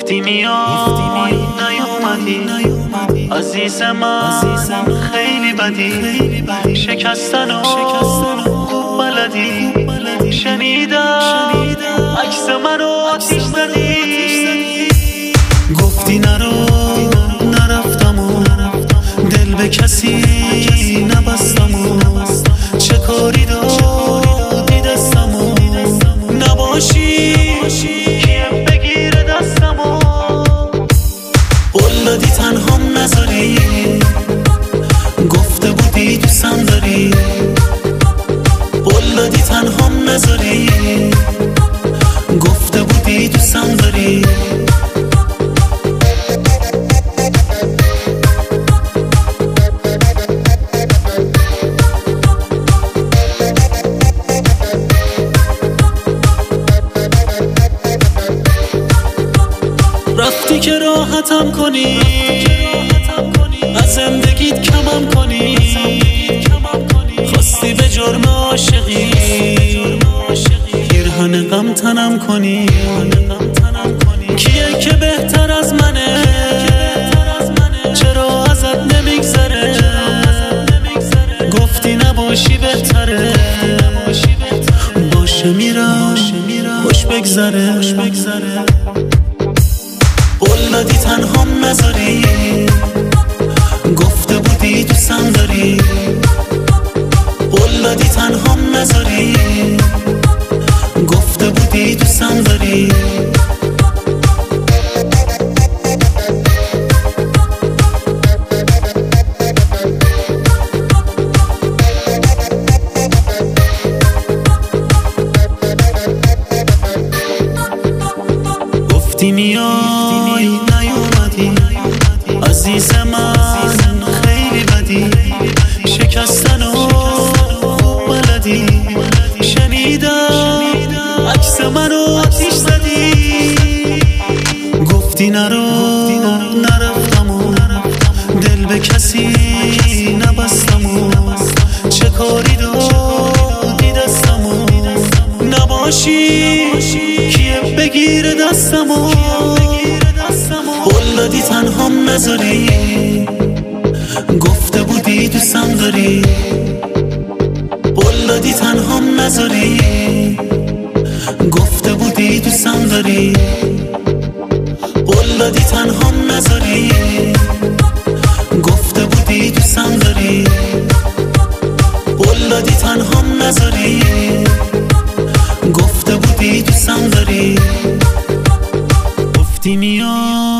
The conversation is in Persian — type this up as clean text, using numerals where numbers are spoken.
گفتی میای نیومدی عزیز من خیلی بدی شکستن و بلدی شنیدم عکس منو آتیش زدی گفتی نرفتم و دل به کسی نبستم و چه کاری دادی دستم و نباشی کیم بگیره دستم و قول دادی تنهام نذاری گفته بودی دوستم داری قول دادی تنهام نذاری گفته بودی دوستم داری رفتی که راحتم کنی از زندگیت کمم کنی خواستی به جرم عاشقی پیرهن غم تنم کنی کیه که بهتر از منه چرا ازت نمیگذره گفتی نباشی بهتره باشه میرم خوش بگذره قول دادی تنهام نذاری گفته بودی دوستم داری قول دادی تنهام نذاری گفته بودی دوستم داری گفتی میای نیومدی عزیز من خیلی بدی شکستن و بلدی شنیدم عکس منو آتیش زدی گفتی نرفتم و دل به کسی نبستم و چه کاری دادی دستم و نباشی کیه بگیره دستم و قول دادی تنهام نذاری گفته بودی دوستم داری قول دادی تنهام نذاری گفته بودی دوستم داری قول دادی تنهام نذاری گفته بودی دوستم داری قول دادی تنهام نذاری گفته بودی دوستم داری گفتی میای